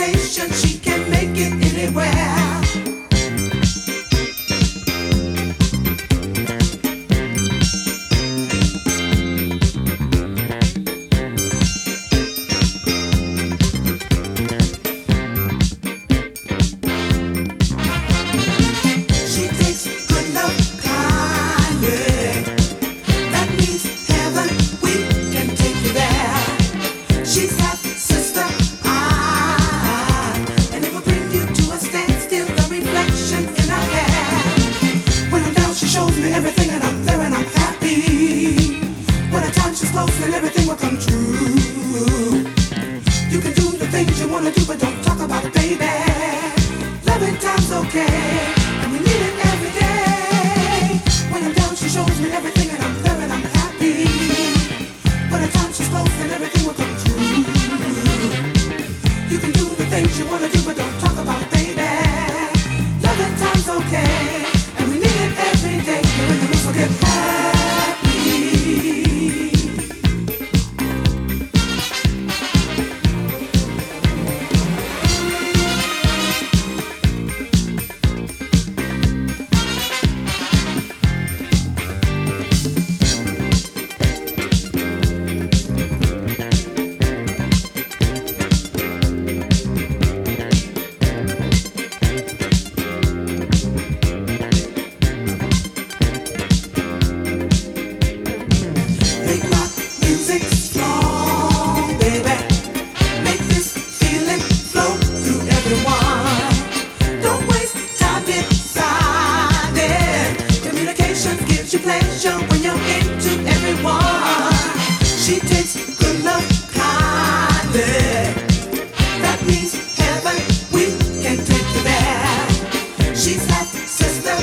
invitation, she can make it anywhere. She takes good love kindly. That means heaven, we can take you there. She's half sister, and it will bring you to a standstill. The reflection in her hair. When I'm down, she shows me everything, and I'm there, and I'm happy. When at times she's close, and everything will come true. You can do the things you wanna do, but don't talk about it, baby. Loving time's okay, and we need it every day. When I'm down, she shows me everything, and I'm there, and I'm happy. When at times she's close, and everything will come true. You can do the things you wanna do, but don't talk about it, baby. Loving time's okay, and we need it every day. You're in the midst of getting happy. Make rock music strong, baby. Make this feeling flow through everyone. Don't waste time deciding. Communication gives you pleasure when you're into everyone. She takes good love kindly. That means heaven, we can take you there. She's half sister,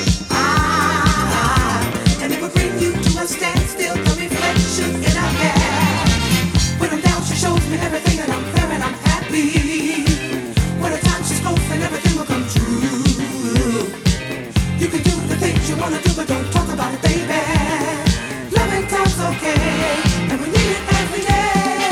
and it will bring you to a standstill. The reflection in her hair. When I'm down, she shows me everything, and I'm there, and I'm happy. When at times she's close, and everything will come true. You can do the things you wanna do, but don't talk about it, baby. Loving time's okay, and we need it every day.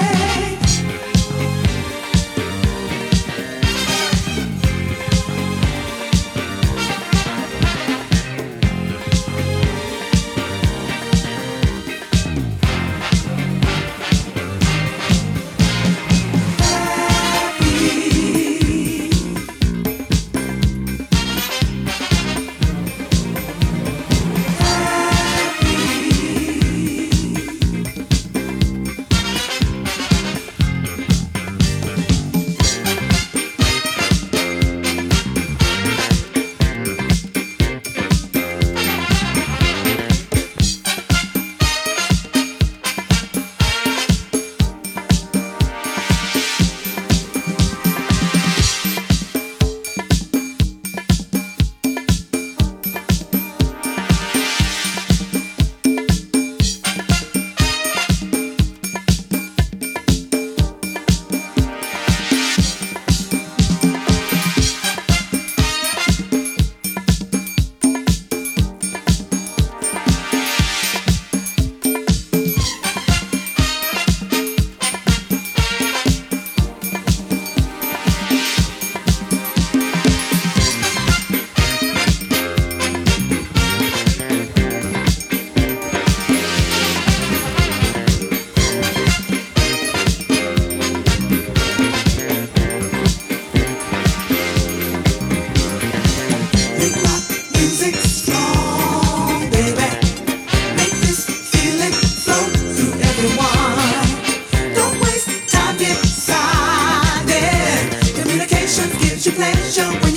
Make rock music strong, baby. Make this feeling flow through everyone. Don't waste time deciding. Communication gives you pleasure.